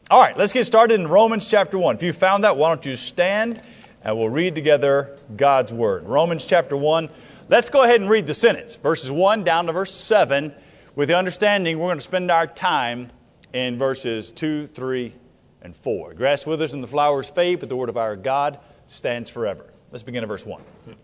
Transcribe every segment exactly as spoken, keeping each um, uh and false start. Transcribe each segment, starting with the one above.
All right, let's get started in Romans chapter one. If you found that, why don't you stand and we'll read together God's Word. Romans chapter one. Let's go ahead and read the sentence, verses one down to verse seven, with the understanding we're going to spend our time in verses two, three, and four. Grass withers and the flowers fade, but the word of our God stands forever. Let's begin at verse one.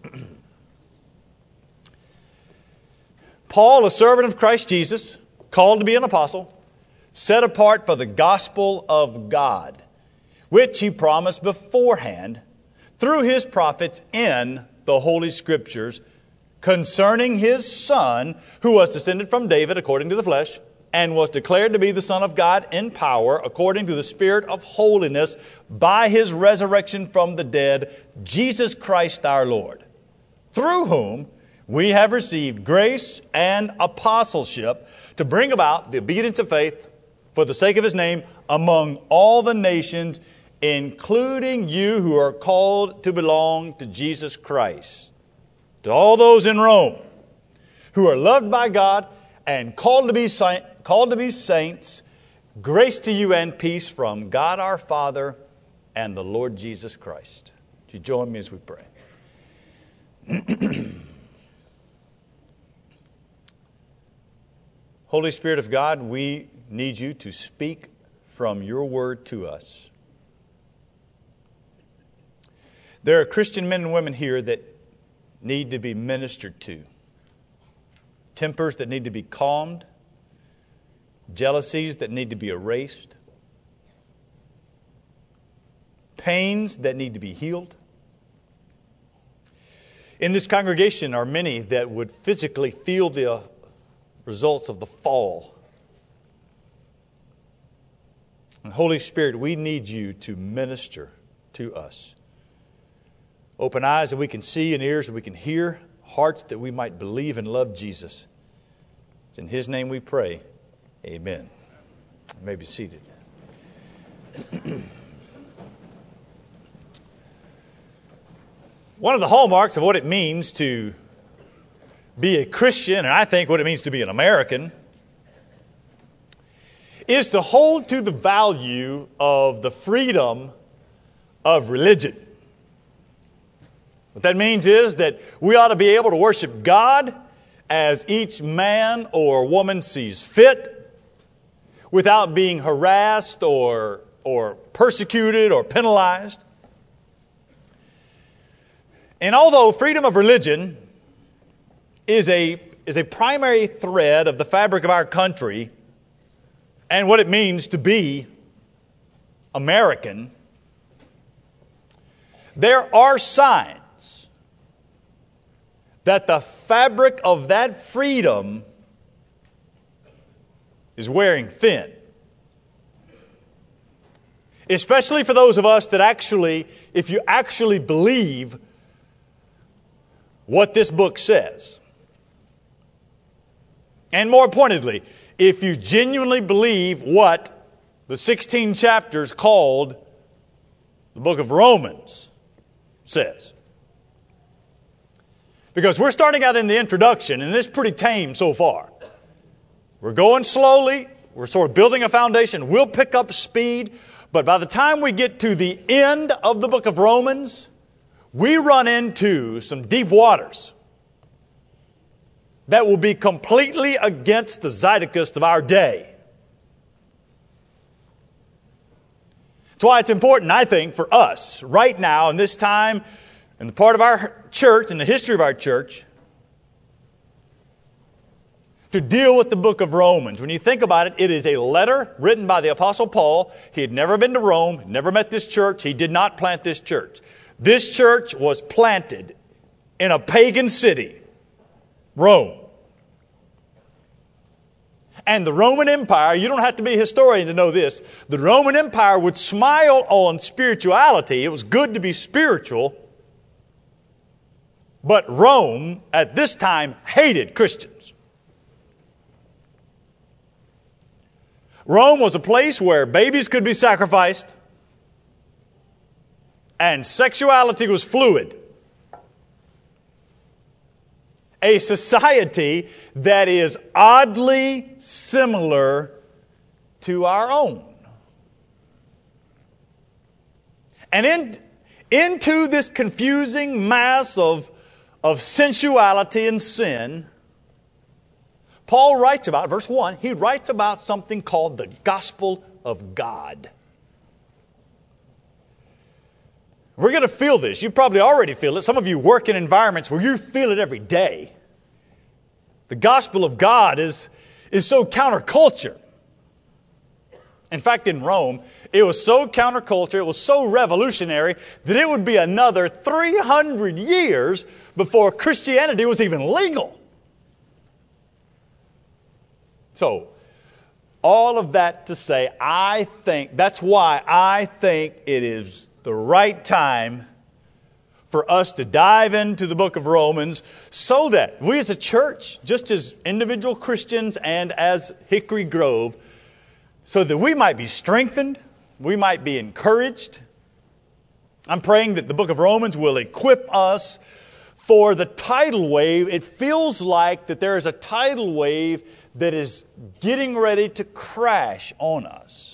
Paul, a servant of Christ Jesus, called to be an apostle, set apart for the gospel of God, which he promised beforehand through his prophets in the Holy Scriptures concerning his Son, who was descended from David according to the flesh, and was declared to be the Son of God in power according to the Spirit of holiness by his resurrection from the dead, Jesus Christ our Lord, through whom we have received grace and apostleship to bring about the obedience of faith for the sake of his name among all the nations, including you who are called to belong to Jesus Christ. To all those in Rome who are loved by God and called to be saint, called to be saints, grace to you and peace from God our Father and the Lord Jesus Christ. Would you join me as we pray? Holy Spirit of God, we need you to speak from your word to us. There are Christian men and women here that need to be ministered to. Tempers that need to be calmed. Jealousies that need to be erased. Pains that need to be healed. In this congregation are many that would physically feel the results of the fall. And Holy Spirit, we need you to minister to us. Open eyes that we can see and ears that we can hear, hearts that we might believe and love Jesus. It's in His name we pray. Amen. You may be seated. One of the hallmarks of what it means to be a Christian, and I think what it means to be an American, is to hold to the value of the freedom of religion. What that means is that we ought to be able to worship God as each man or woman sees fit, without being harassed or, or persecuted or penalized. And although freedom of religion is a, is a primary thread of the fabric of our country and what it means to be American, there are signs that the fabric of that freedom is wearing thin. Especially for those of us that actually, if you actually believe what this book says. And more pointedly, if you genuinely believe what the sixteen chapters called the book of Romans says. Because we're starting out in the introduction, and it's pretty tame so far. We're going slowly. We're sort of building a foundation. We'll pick up speed. But by the time we get to the end of the book of Romans, we run into some deep waters that will be completely against the zeitgeist of our day. That's why it's important, I think, for us right now in this time, in the part of our church, in the history of our church, to deal with the book of Romans. When you think about it, it is a letter written by the Apostle Paul. He had never been to Rome, never met this church. He did not plant this church. This church was planted in a pagan city, Rome. And the Roman Empire, you don't have to be a historian to know this, the Roman Empire would smile on spirituality. It was good to be spiritual. But Rome, at this time, hated Christians. Rome was a place where babies could be sacrificed and sexuality was fluid. A society that is oddly similar to our own. And in, into this confusing mass of, of sensuality and sin, Paul writes about, verse one, he writes about something called the gospel of God. We're going to feel this. You probably already feel it. Some of you work in environments where you feel it every day. The gospel of God is, is so counterculture. In fact, in Rome, it was so counterculture, it was so revolutionary, that it would be another three hundred years before Christianity was even legal. So, all of that to say, I think, that's why I think it is the right time for us to dive into the book of Romans so that we as a church, just as individual Christians and as Hickory Grove, so that we might be strengthened, we might be encouraged. I'm praying that the book of Romans will equip us for the tidal wave. It feels like that there is a tidal wave that is getting ready to crash on us.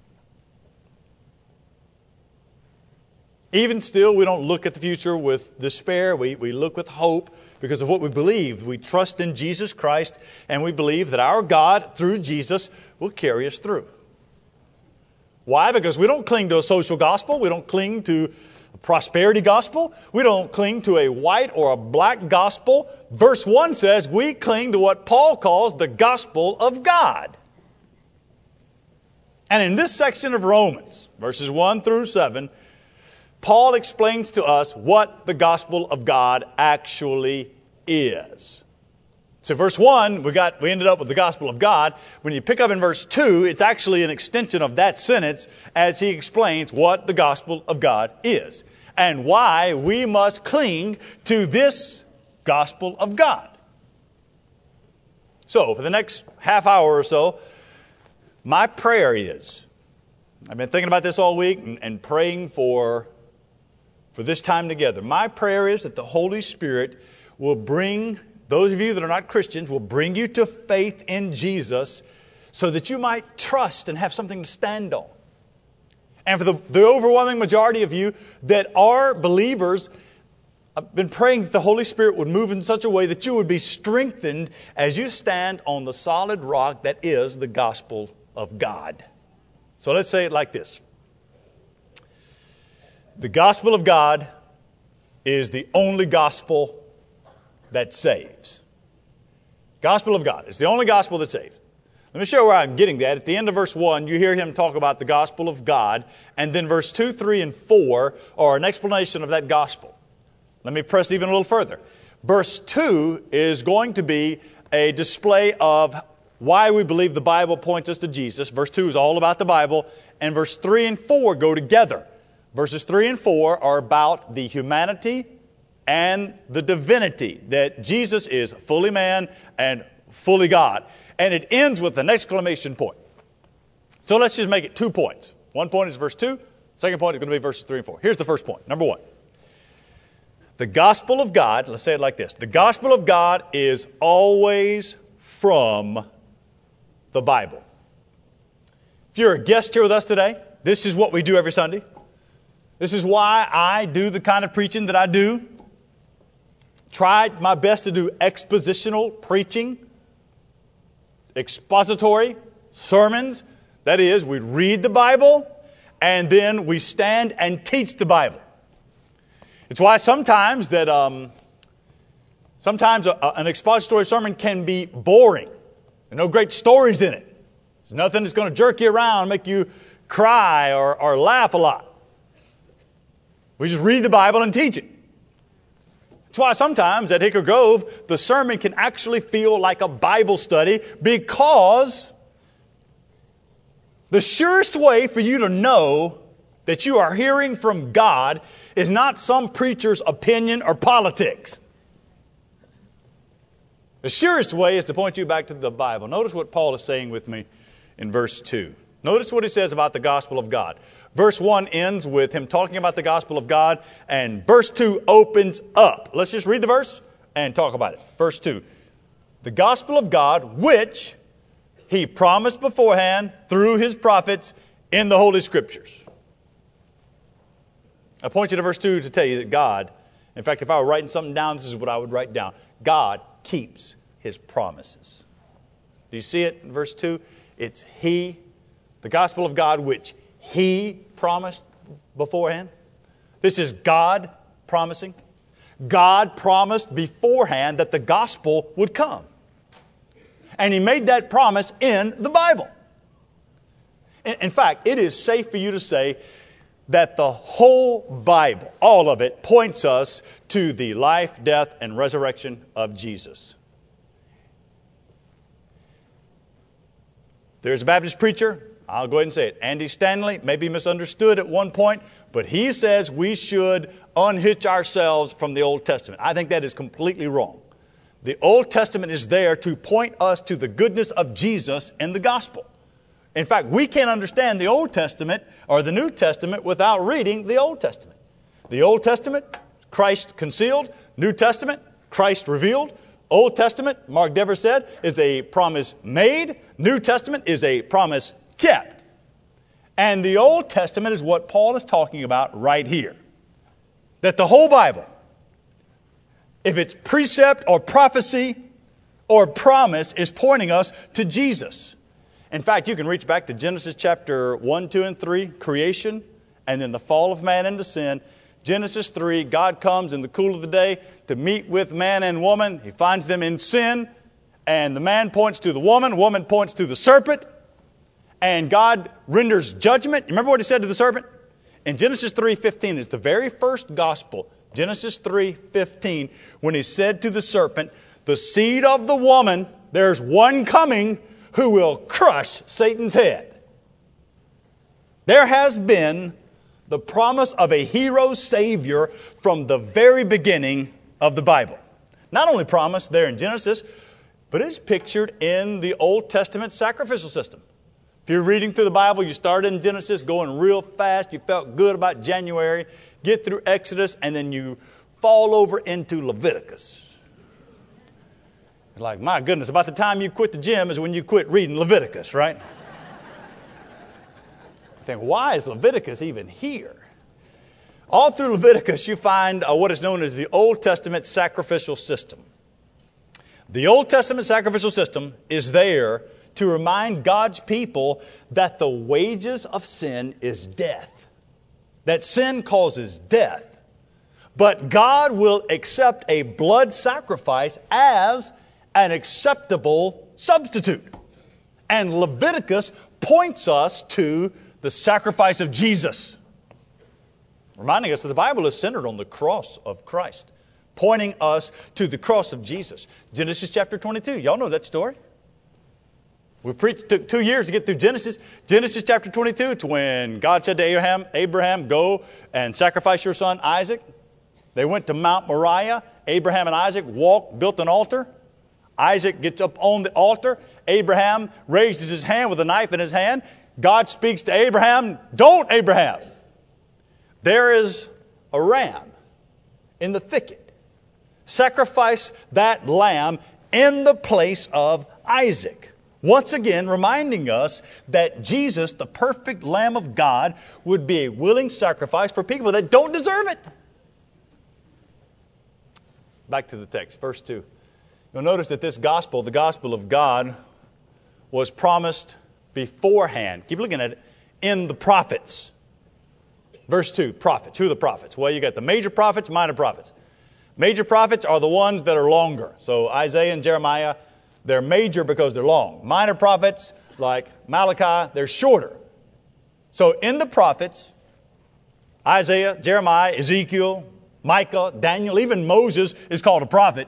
Even still, we don't look at the future with despair. We, we look with hope because of what we believe. We trust in Jesus Christ, and we believe that our God, through Jesus, will carry us through. Why? Because we don't cling to a social gospel. We don't cling to a prosperity gospel. We don't cling to a white or a black gospel. Verse one says we cling to what Paul calls the gospel of God. And in this section of Romans, verses one through seven, Paul explains to us what the gospel of God actually is. So verse one, we got we ended up with the gospel of God. When you pick up in verse two, it's actually an extension of that sentence as he explains what the gospel of God is and why we must cling to this gospel of God. So for the next half hour or so, my prayer is, I've been thinking about this all week and, and praying for For this time together. My prayer is that the Holy Spirit will bring, those of you that are not Christians, will bring you to faith in Jesus so that you might trust and have something to stand on. And for the, the overwhelming majority of you that are believers, I've been praying that the Holy Spirit would move in such a way that you would be strengthened as you stand on the solid rock that is the gospel of God. So let's say it like this. The gospel of God is the only gospel that saves. Gospel of God is the only gospel that saves. Let me show you where I'm getting that. At the end of verse one, you hear him talk about the gospel of God. And then verse two, three, and four are an explanation of that gospel. Let me press it even a little further. Verse two is going to be a display of why we believe the Bible points us to Jesus. Verse two is all about the Bible. And verse three and four go together. Verses three and four are about the humanity and the divinity, that Jesus is fully man and fully God. And it ends with an exclamation point. So let's just make it two points. One point is verse two. Second point is going to be verses three and four. Here's the first point. Number one. The gospel of God, let's say it like this. The gospel of God is always from the Bible. If you're a guest here with us today, this is what we do every Sunday. This is why I do the kind of preaching that I do. Tried my best to do expositional preaching, expository sermons. That is, we read the Bible and then we stand and teach the Bible. It's why sometimes that um, sometimes a, a, an expository sermon can be boring. There are no great stories in it. There's nothing that's going to jerk you around, make you cry or, or laugh a lot. We just read the Bible and teach it. That's why sometimes at Hickory Grove, the sermon can actually feel like a Bible study, because the surest way for you to know that you are hearing from God is not some preacher's opinion or politics. The surest way is to point you back to the Bible. Notice what Paul is saying with me in verse two. Notice what he says about the gospel of God. Verse one ends with him talking about the gospel of God, and verse two opens up. Let's just read the verse and talk about it. Verse two. The gospel of God, which He promised beforehand through His prophets in the Holy Scriptures. I point you to verse two to tell you that God, in fact, if I were writing something down, this is what I would write down. God keeps His promises. Do you see it in verse two? It's He, the gospel of God, which He promised beforehand. This is God promising. God promised beforehand that the gospel would come. And He made that promise in the Bible. In, in fact, it is safe for you to say that the whole Bible, all of it, points us to the life, death, and resurrection of Jesus. There's a Baptist preacher, I'll go ahead and say it, Andy Stanley, maybe misunderstood at one point, but he says we should unhitch ourselves from the Old Testament. I think that is completely wrong. The Old Testament is there to point us to the goodness of Jesus and the gospel. In fact, we can't understand the Old Testament or the New Testament without reading the Old Testament. The Old Testament, Christ concealed. New Testament, Christ revealed. Old Testament, Mark Dever said, is a promise made. New Testament is a promise kept. And the Old Testament is what Paul is talking about right here. That the whole Bible, if it's precept or prophecy or promise, is pointing us to Jesus. In fact, you can reach back to Genesis chapter one, two, and three, creation, and then the fall of man into sin. Genesis three, God comes in the cool of the day to meet with man and woman. He finds them in sin, and the man points to the woman, woman points to the serpent, and God renders judgment. Remember what He said to the serpent? In Genesis three fifteen is the very first gospel, Genesis three fifteen, when He said to the serpent, the seed of the woman, there's one coming who will crush Satan's head. There has been the promise of a hero Savior from the very beginning of the Bible. Not only promised there in Genesis, but it's pictured in the Old Testament sacrificial system. If you're reading through the Bible, you start in Genesis going real fast, you felt good about January, get through Exodus, and then you fall over into Leviticus. It's like, my goodness, about the time you quit the gym is when you quit reading Leviticus, right? I think, why is Leviticus even here? All through Leviticus, you find uh, what is known as the Old Testament sacrificial system. The Old Testament sacrificial system is there to remind God's people that the wages of sin is death. That sin causes death. But God will accept a blood sacrifice as an acceptable substitute. And Leviticus points us to the sacrifice of Jesus, reminding us that the Bible is centered on the cross of Christ, pointing us to the cross of Jesus. Genesis chapter twenty-two, y'all know that story. We preached, took two years to get through Genesis. Genesis chapter twenty-two, it's when God said to Abraham, Abraham, go and sacrifice your son Isaac. They went to Mount Moriah. Abraham and Isaac walked, built an altar. Isaac gets up on the altar. Abraham raises his hand with a knife in his hand. God speaks to Abraham, don't, Abraham. There is a ram in the thicket. Sacrifice that lamb in the place of Isaac. Once again, reminding us that Jesus, the perfect Lamb of God, would be a willing sacrifice for people that don't deserve it. Back to the text, verse two. You'll notice that this gospel, the gospel of God, was promised beforehand. Keep looking at it. In the prophets. Verse two, prophets. Who are the prophets? Well, you got the major prophets, minor prophets. Major prophets are the ones that are longer. So Isaiah and Jeremiah, they're major because they're long. Minor prophets, like Malachi, they're shorter. So in the prophets, Isaiah, Jeremiah, Ezekiel, Micah, Daniel, even Moses is called a prophet.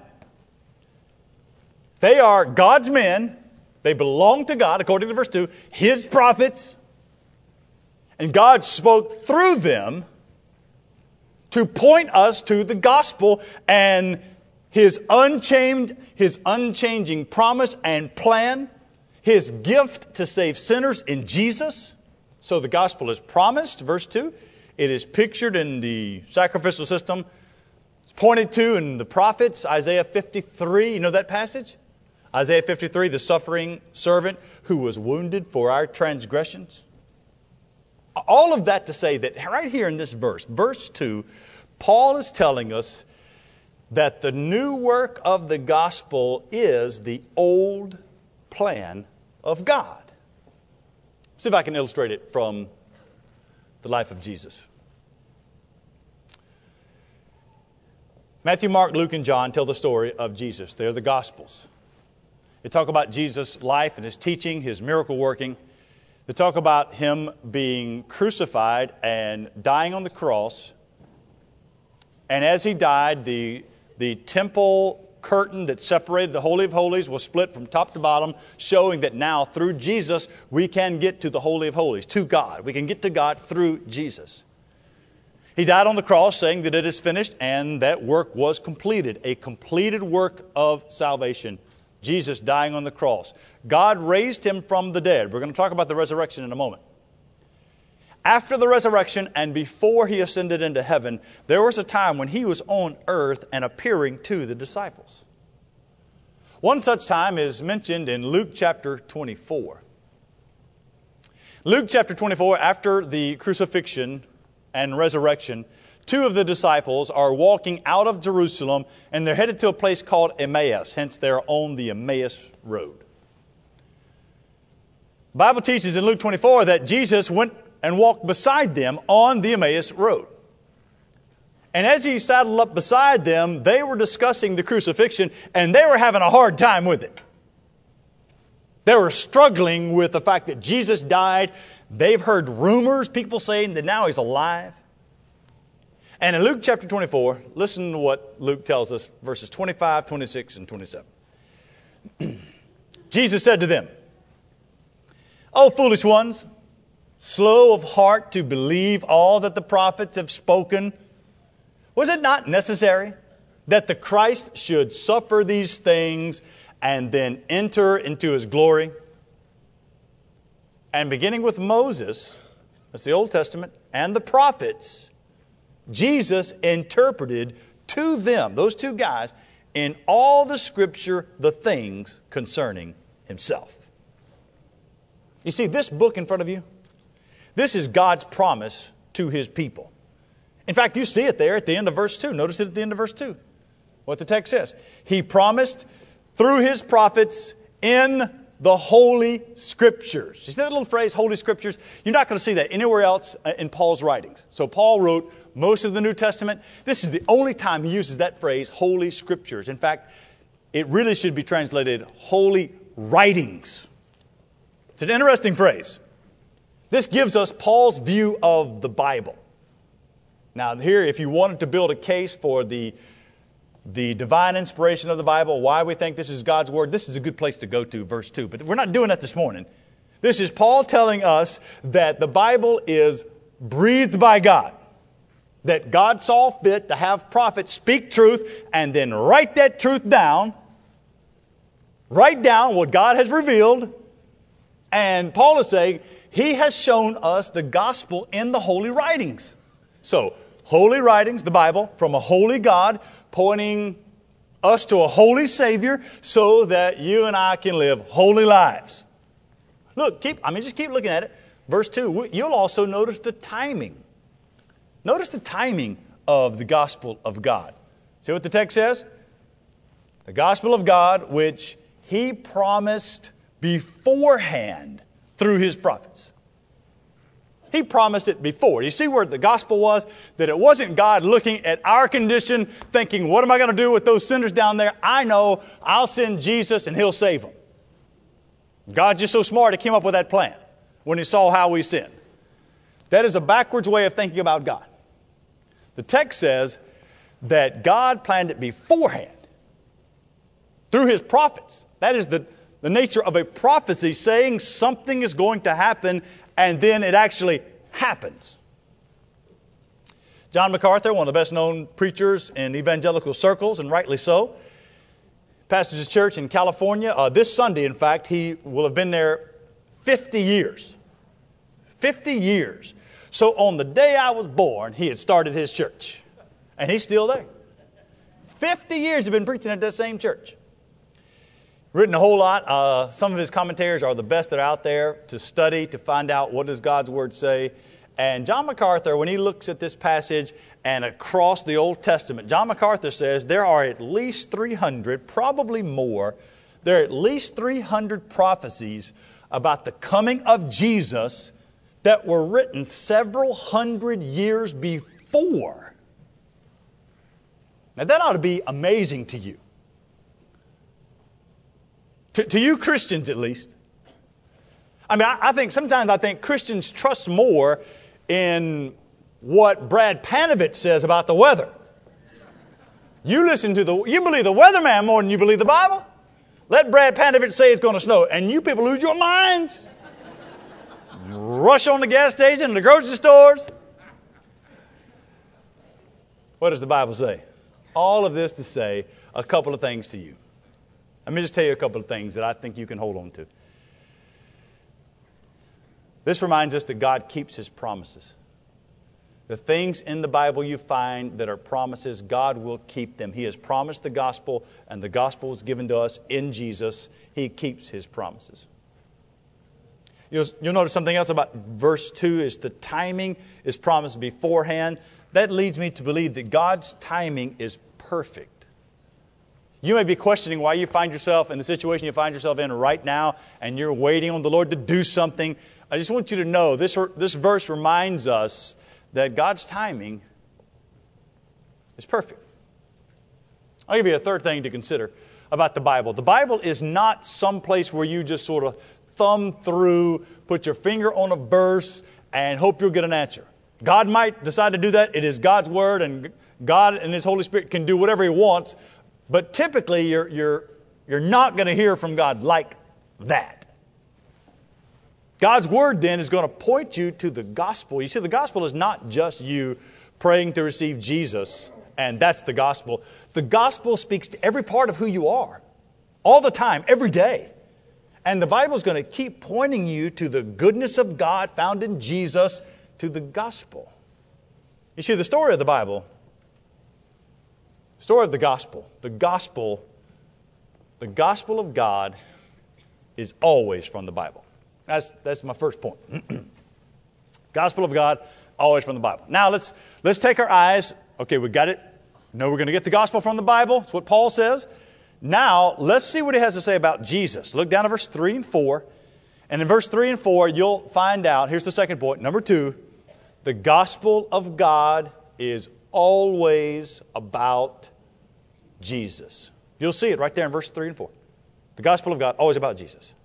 They are God's men. They belong to God, according to verse two, His prophets. And God spoke through them to point us to the gospel and His unchanged, His unchanging promise and plan, His gift to save sinners in Jesus. So the gospel is promised, verse two. It is pictured in the sacrificial system. It's pointed to in the prophets, Isaiah fifty-three. You know that passage? Isaiah fifty-three, the suffering servant who was wounded for our transgressions. All of that to say that right here in this verse, verse two, Paul is telling us that the new work of the gospel is the old plan of God. See if I can illustrate it from the life of Jesus. Matthew, Mark, Luke, and John tell the story of Jesus. They're the Gospels. They talk about Jesus' life and His teaching, His miracle working. They talk about Him being crucified and dying on the cross. And as He died, the, the temple curtain that separated the Holy of Holies was split from top to bottom, showing that now through Jesus we can get to the Holy of Holies, to God. We can get to God through Jesus. He died on the cross saying that it is finished, and that work was completed, a completed work of salvation. Jesus dying on the cross. God raised Him from the dead. We're going to talk about the resurrection in a moment. After the resurrection and before He ascended into heaven, there was a time when He was on earth and appearing to the disciples. One such time is mentioned in Luke chapter twenty-four. Luke chapter twenty-four, after the crucifixion and resurrection, two of the disciples are walking out of Jerusalem, and they're headed to a place called Emmaus. Hence, they're on the Emmaus Road. The Bible teaches in Luke twenty-four that Jesus went and walked beside them on the Emmaus Road. And as He saddled up beside them, they were discussing the crucifixion, and they were having a hard time with it. They were struggling with the fact that Jesus died. They've heard rumors, people saying that now He's alive. And in Luke chapter twenty-four, listen to what Luke tells us, verses twenty-five, twenty-six, and twenty-seven. Jesus said to them, "O foolish ones, slow of heart to believe all that the prophets have spoken. Was it not necessary that the Christ should suffer these things and then enter into His glory?" And beginning with Moses, that's the Old Testament, and the prophets, Jesus interpreted to them, those two guys, in all the Scripture, the things concerning Himself. You see, this book in front of you, this is God's promise to His people. In fact, you see it there at the end of verse two. Notice it at the end of verse two, what the text says. He promised through His prophets in the Holy Scriptures. You see that little phrase, Holy Scriptures? You're not going to see that anywhere else in Paul's writings. So Paul wrote most of the New Testament. This is the only time he uses that phrase, Holy Scriptures. In fact, it really should be translated Holy Writings. It's an interesting phrase. This gives us Paul's view of the Bible. Now here, if you wanted to build a case for the, the divine inspiration of the Bible, why we think this is God's Word, this is a good place to go to, verse two. But we're not doing that this morning. This is Paul telling us that the Bible is breathed by God. That God saw fit to have prophets speak truth and then write that truth down. Write down what God has revealed. And Paul is saying He has shown us the gospel in the holy writings. So, holy writings, the Bible, from a holy God, pointing us to a holy Savior so that you and I can live holy lives. Look, keep, I mean, just keep looking at it. Verse two, you'll also notice the timing. Notice the timing of the gospel of God. See what the text says? The gospel of God, which He promised beforehand through His prophets. He promised it before. You see where the gospel was? That it wasn't God looking at our condition, thinking, what am I going to do with those sinners down there? I know I'll send Jesus and He'll save them. God's just so smart He came up with that plan when He saw how we sinned. That is a backwards way of thinking about God. The text says that God planned it beforehand through His prophets. That is the, the nature of a prophecy, saying something is going to happen and then it actually happens. John MacArthur, one of the best known preachers in evangelical circles, and rightly so, pastors a church in California. Uh, this Sunday, in fact, he will have been there fifty years. fifty years. So on the day I was born, he had started his church. And he's still there. fifty years he's been preaching at that same church. Written a whole lot. Uh, some of his commentaries are the best that are out there to study, to find out what does God's Word say. And John MacArthur, when he looks at this passage and across the Old Testament, John MacArthur says there are at least three hundred, probably more, there are at least three hundred prophecies about the coming of Jesus that were written several hundred years before. Now that ought to be amazing to you. To, to you Christians at least. I mean, I, I think sometimes I think Christians trust more in what Brad Panovich says about the weather. You listen to the, you believe the weatherman more than you believe the Bible. Let Brad Panovich say it's going to snow, and you people lose your minds. Rush on the gas station and the grocery stores. What does the Bible say? All of this to say a couple of things to you. Let me just tell you a couple of things that I think you can hold on to. This reminds us that God keeps His promises. The things in the Bible you find that are promises, God will keep them. He has promised the gospel, and the gospel is given to us in Jesus. He keeps His promises. You'll, you'll notice something else about verse two is the timing is promised beforehand. That leads me to believe that God's timing is perfect. You may be questioning why you find yourself in the situation you find yourself in right now, and you're waiting on the Lord to do something. I just want you to know this, this verse reminds us that God's timing is perfect. I'll give you a third thing to consider about the Bible. The Bible is not some place where you just sort of thumb through, put your finger on a verse, and hope you'll get an answer. God might decide to do that. It is God's Word, and God and His Holy Spirit can do whatever He wants. But typically, you're, you're, you're not going to hear from God like that. God's Word then is going to point you to the gospel. You see, the gospel is not just you praying to receive Jesus, and that's the gospel. The gospel speaks to every part of who you are, all the time, every day. And the Bible is going to keep pointing you to the goodness of God found in Jesus, to the gospel. You see, the story of the Bible, the story of the gospel, the gospel, the gospel of God is always from the Bible. That's, that's my first point. Gospel of God, always from the Bible. Now let's, let's take our eyes. Okay, we got it. No, we're going to get the gospel from the Bible. That's what Paul says. Now, let's see what he has to say about Jesus. Look down at verse three and four. And in verse three and four, you'll find out, here's the second point. Number two, the gospel of God is always about Jesus. You'll see it right there in verse three and four. The gospel of God, always about Jesus.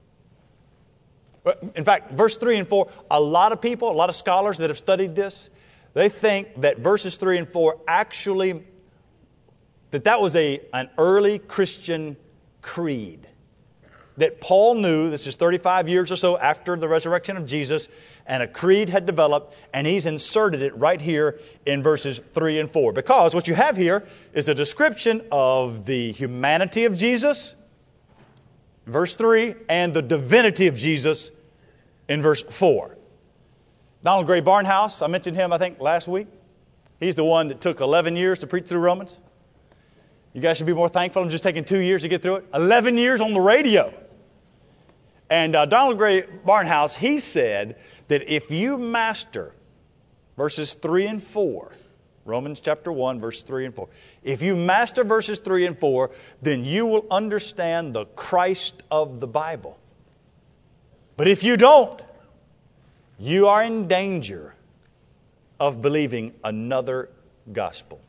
In fact, verse three and four, a lot of people, a lot of scholars that have studied this, they think that verses three and four actually, that that was a, an early Christian creed. That Paul knew, this is thirty-five years or so after the resurrection of Jesus, and a creed had developed, and he's inserted it right here in verses three and four. Because what you have here is a description of the humanity of Jesus, verse three, and the divinity of Jesus in verse four. Donald Gray Barnhouse, I mentioned him, I think, last week. He's the one that took eleven years to preach through Romans. You guys should be more thankful. I'm just taking two years to get through it. eleven years on the radio. And uh, Donald Gray Barnhouse, he said that if you master verses three and four, Romans chapter one, verse three and four. If you master verses three and four, then you will understand the Christ of the Bible. But if you don't, you are in danger of believing another gospel.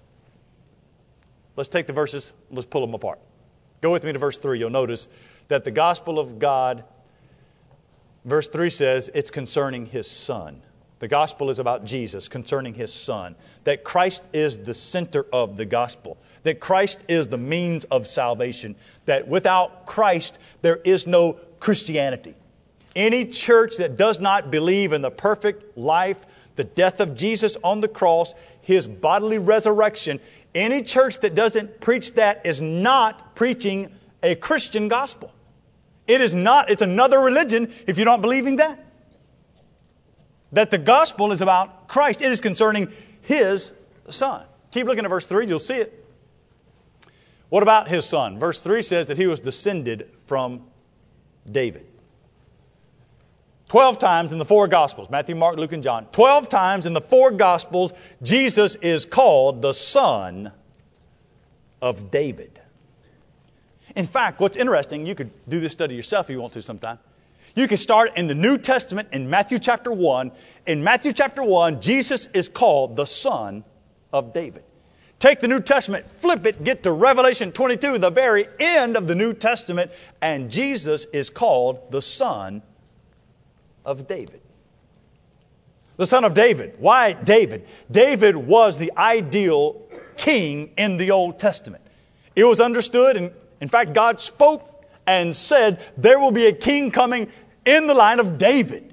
Let's take the verses, let's pull them apart. Go with me to verse three. You'll notice that the gospel of God, verse three says, it's concerning His Son. The gospel is about Jesus, concerning His Son. That Christ is the center of the gospel. That Christ is the means of salvation. That without Christ, there is no Christianity. Any church that does not believe in the perfect life, the death of Jesus on the cross, His bodily resurrection, any church that doesn't preach that is not preaching a Christian gospel. It is not, it's another religion if you're not believing that. That the gospel is about Christ. It is concerning His Son. Keep looking at verse three, you'll see it. What about His Son? Verse three says that He was descended from David. Twelve times in the four Gospels, Matthew, Mark, Luke, and John. Twelve times in the four Gospels, Jesus is called the Son of David. In fact, what's interesting, you could do this study yourself if you want to sometime. You can start in the New Testament in Matthew chapter one. In Matthew chapter one, Jesus is called the Son of David. Take the New Testament, flip it, get to Revelation twenty-two, the very end of the New Testament, and Jesus is called the Son of David. The Son of David. Why David? David was the ideal king in the Old Testament. It was understood, and in fact, God spoke and said, there will be a king coming in the line of David.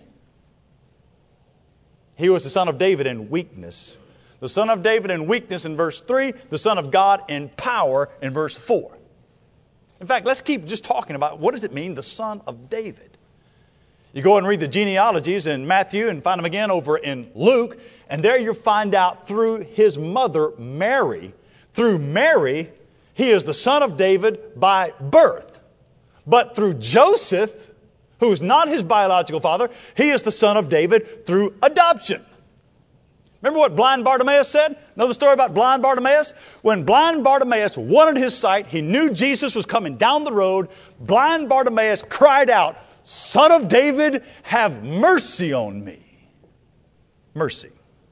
He was the son of David in weakness. The son of David in weakness in verse three. The son of God in power in verse four. In fact, let's keep just talking about what does it mean, the son of David. You go and read the genealogies in Matthew and find them again over in Luke. And there you find out through his mother, Mary. Through Mary, he is the son of David by birth. But through Joseph, who is not his biological father, he is the son of David through adoption. Remember what blind Bartimaeus said? Know the story about blind Bartimaeus? When blind Bartimaeus wanted his sight, he knew Jesus was coming down the road. Blind Bartimaeus cried out, Son of David, have mercy on me. Mercy.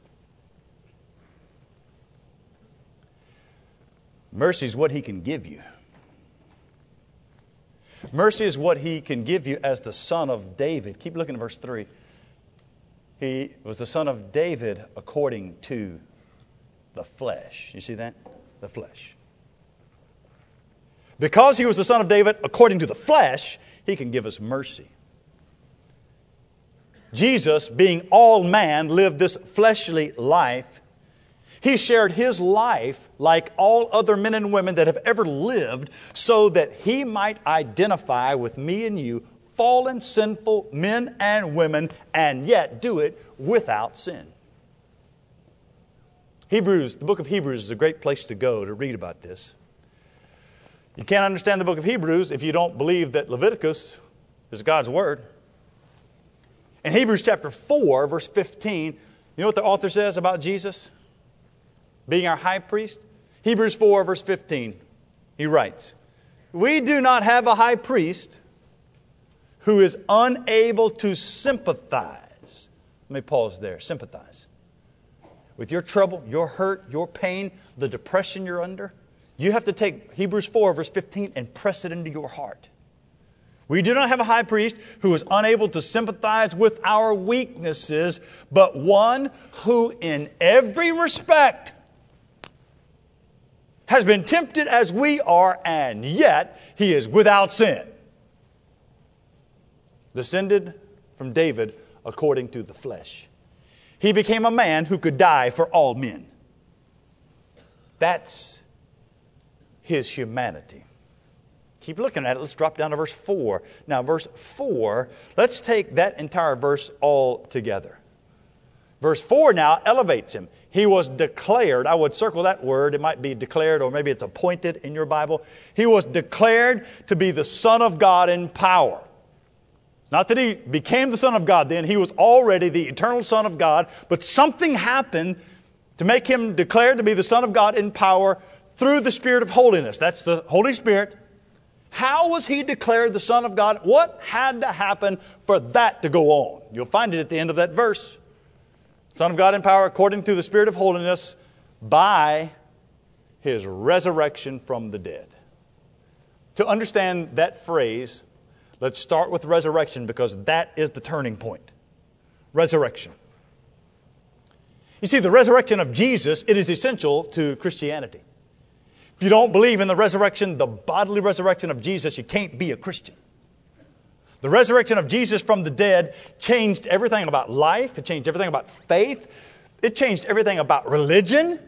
Mercy is what he can give you. Mercy is what he can give you as the son of David. Keep looking at verse three. He was the son of David according to the flesh. You see that? The flesh. Because he was the son of David according to the flesh, he can give us mercy. Jesus, being all man, lived this fleshly life. He shared his life like all other men and women that have ever lived so that he might identify with me and you, fallen, sinful men and women, and yet do it without sin. Hebrews, the book of Hebrews is a great place to go to read about this. You can't understand the book of Hebrews if you don't believe that Leviticus is God's Word. In Hebrews chapter four, verse fifteen, you know what the author says about Jesus being our high priest? Hebrews four, verse fifteen, he writes, we do not have a high priest who is unable to sympathize. Let me pause there. Sympathize. With your trouble, your hurt, your pain, the depression you're under, you have to take Hebrews four, verse fifteen, and press it into your heart. We do not have a high priest who is unable to sympathize with our weaknesses, but one who in every respect has been tempted as we are, and yet he is without sin. Descended from David according to the flesh. He became a man who could die for all men. That's his humanity. Keep looking at it. Let's drop down to verse four. Now, verse four, let's take that entire verse all together. Verse four now elevates him. He was declared. I would circle that word. It might be declared, or maybe it's appointed in your Bible. He was declared to be the Son of God in power. It's not that he became the Son of God then. He was already the eternal Son of God. But something happened to make him declared to be the Son of God in power through the Spirit of holiness. That's the Holy Spirit. How was he declared the Son of God? What had to happen for that to go on? You'll find it at the end of that verse. Son of God in power according to the Spirit of holiness by his resurrection from the dead. To understand that phrase, let's start with resurrection because that is the turning point. Resurrection. You see, the resurrection of Jesus, it is essential to Christianity. If you don't believe in the resurrection, the bodily resurrection of Jesus, you can't be a Christian. The resurrection of Jesus from the dead changed everything about life. It changed everything about faith. It changed everything about religion. In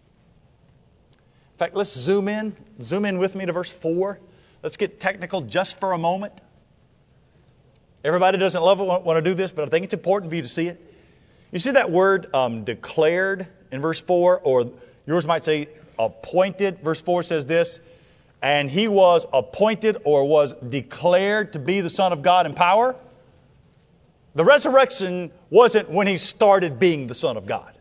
fact, let's zoom in. Zoom in with me to verse four. Let's get technical just for a moment. Everybody doesn't love it, want to do this, but I think it's important for you to see it. You see that word um, declared in verse four, or yours might say appointed. Verse four says this, and he was appointed or was declared to be the Son of God in power. The resurrection wasn't when He started being the Son of God.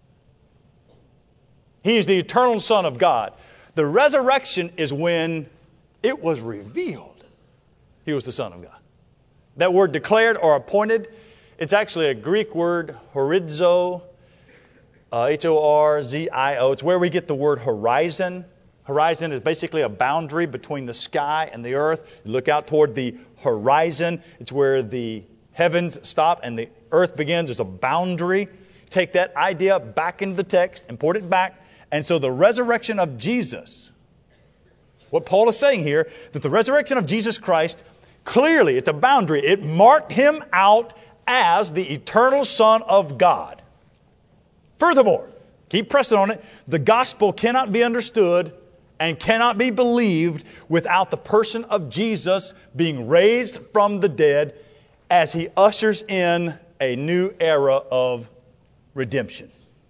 He is the eternal Son of God. The resurrection is when it was revealed He was the Son of God. That word declared or appointed, it's actually a Greek word, horizo, uh, H O R Z I O. It's where we get the word horizon. Horizon is basically a boundary between the sky and the earth. You look out toward the horizon. It's where the heavens stop and the earth begins. There's a boundary. Take that idea back into the text, import it back. And so the resurrection of Jesus, what Paul is saying here, that the resurrection of Jesus Christ, clearly it's a boundary. It marked Him out as the eternal Son of God. Furthermore, keep pressing on it, the gospel cannot be understood and cannot be believed without the person of Jesus being raised from the dead as He ushers in a new era of redemption.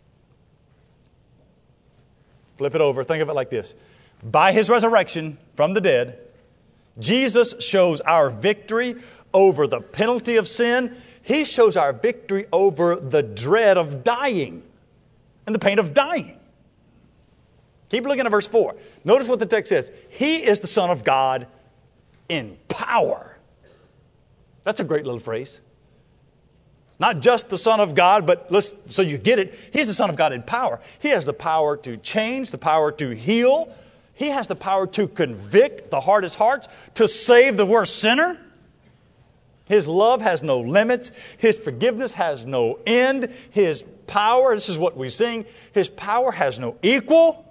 Flip it over. Think of it like this. By His resurrection from the dead, Jesus shows our victory over the penalty of sin. He shows our victory over the dread of dying and the pain of dying. Keep looking at verse four. Notice what the text says. He is the Son of God in power. That's a great little phrase. Not just the Son of God, but let's, so you get it, He's the Son of God in power. He has the power to change, the power to heal. He has the power to convict the hardest hearts, to save the worst sinner. His love has no limits. His forgiveness has no end. His power, this is what we sing, His power has no equal.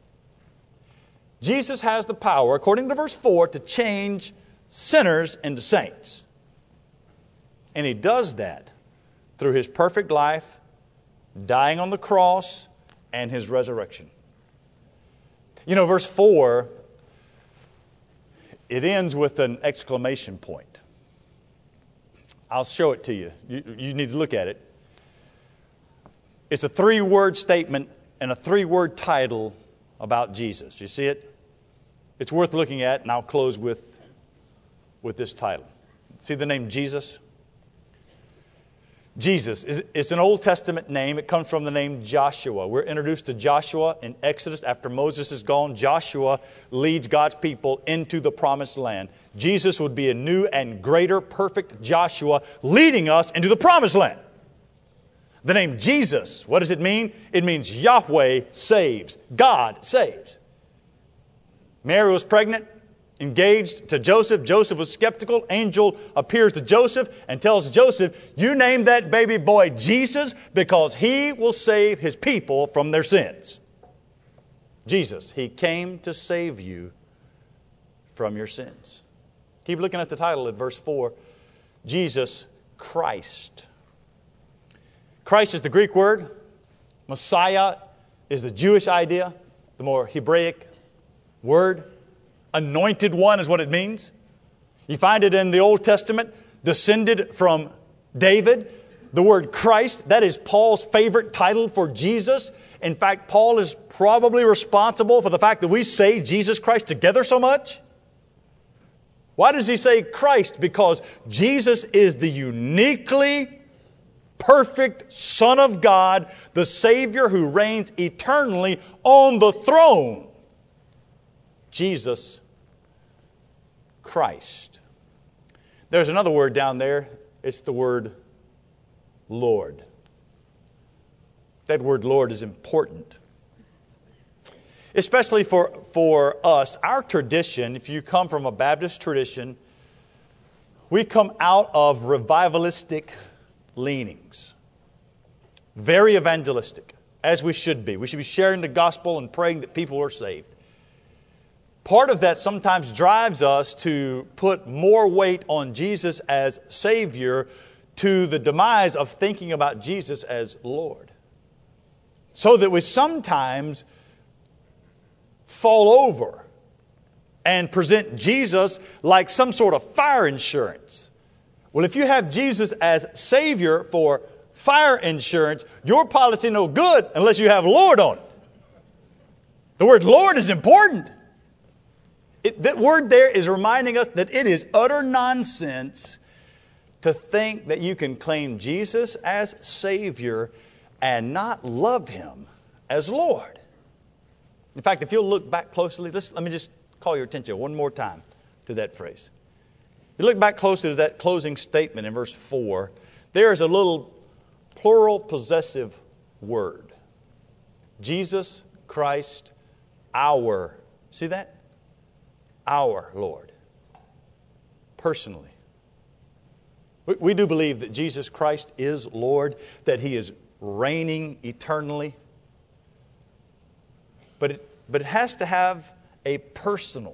Jesus has the power, according to verse four, to change sinners into saints. And He does that through His perfect life, dying on the cross, and His resurrection. You know, verse four, it ends with an exclamation point. I'll show it to you. You, you need to look at it. It's a three-word statement and a three-word title about Jesus. You see it? It's worth looking at, and I'll close with, with this title. See the name Jesus? Jesus is it's an Old Testament name. It comes from the name Joshua. We're introduced to Joshua in Exodus after Moses is gone. Joshua leads God's people into the promised land. Jesus would be a new and greater perfect Joshua leading us into the promised land. The name Jesus, what does it mean? It means Yahweh saves. God saves. Mary was pregnant, engaged to Joseph. Joseph was skeptical. Angel appears to Joseph and tells Joseph, you name that baby boy Jesus because He will save His people from their sins. Jesus, He came to save you from your sins. Keep looking at the title at verse four. Jesus Christ. Christ is the Greek word. Messiah is the Jewish idea, the more Hebraic word. Anointed one is what it means. You find it in the Old Testament, descended from David. The word Christ, that is Paul's favorite title for Jesus. In fact, Paul is probably responsible for the fact that we say Jesus Christ together so much. Why does he say Christ? Because Jesus is the uniquely perfect Son of God, the Savior who reigns eternally on the throne. Jesus Christ. There's another word down there. It's the word Lord. That word Lord is important. Especially for, for us. Our tradition, if you come from a Baptist tradition, we come out of revivalistic leanings. Very evangelistic, as we should be. We should be sharing the gospel and praying that people are saved. Part of that sometimes drives us to put more weight on Jesus as Savior to the demise of thinking about Jesus as Lord. So that we sometimes fall over and present Jesus like some sort of fire insurance. Well, if you have Jesus as Savior for fire insurance, your policy no good unless you have Lord on it. The word Lord is important. It, that word there is reminding us that it is utter nonsense to to think that you can claim Jesus as Savior and not love Him as Lord. In fact, if you'll look back closely, let's, let me just call your attention one more time to that phrase. You look back closely to that closing statement in verse four. There is a little plural possessive word. Jesus Christ, our. See that? Our Lord. Personally. We, we do believe that Jesus Christ is Lord, that He is reigning eternally. But it, but it has to have a personal.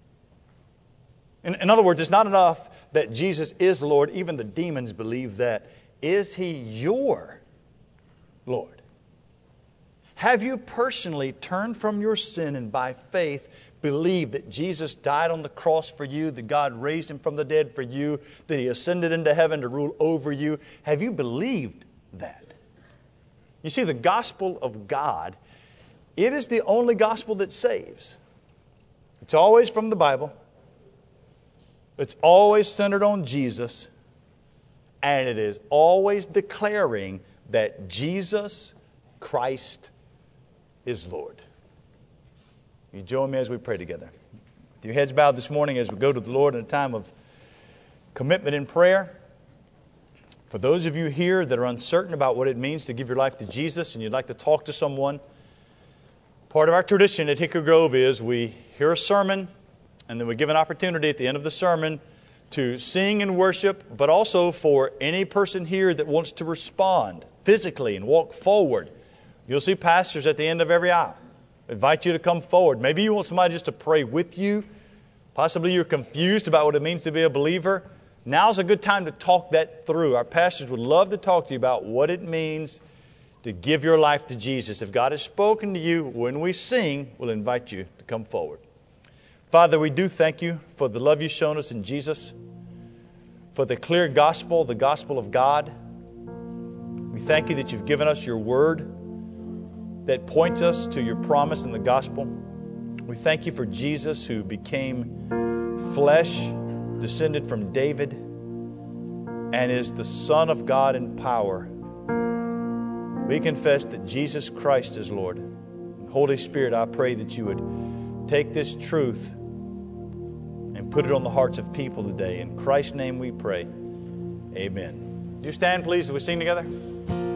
In, in other words, it's not enough that Jesus is Lord. Even the demons believe that. Is He your Lord? Have you personally turned from your sin and by faith believe that Jesus died on the cross for you, that God raised Him from the dead for you, that He ascended into heaven to rule over you? Have you believed that? You see, the gospel of God, it is the only gospel that saves. It's always from the Bible. It's always centered on Jesus. And it is always declaring that Jesus Christ is Lord. You join me as we pray together. With your heads bowed this morning as we go to the Lord in a time of commitment in prayer. For those of you here that are uncertain about what it means to give your life to Jesus and you'd like to talk to someone, part of our tradition at Hickory Grove is we hear a sermon and then we give an opportunity at the end of the sermon to sing and worship, but also for any person here that wants to respond physically and walk forward. You'll see pastors at the end of every aisle. I invite you to come forward. Maybe you want somebody just to pray with you. Possibly you're confused about what it means to be a believer. Now's a good time to talk that through. Our pastors would love to talk to you about what it means to give your life to Jesus. If God has spoken to you when we sing, we'll invite you to come forward. Father, we do thank You for the love You've shown us in Jesus, for the clear gospel, the gospel of God. We thank You that You've given us Your word that points us to Your promise in the gospel. We thank You for Jesus who became flesh, descended from David, and is the Son of God in power. We confess that Jesus Christ is Lord. Holy Spirit, I pray that You would take this truth and put it on the hearts of people today. In Christ's name we pray. Amen. Would you stand, please, as we sing together?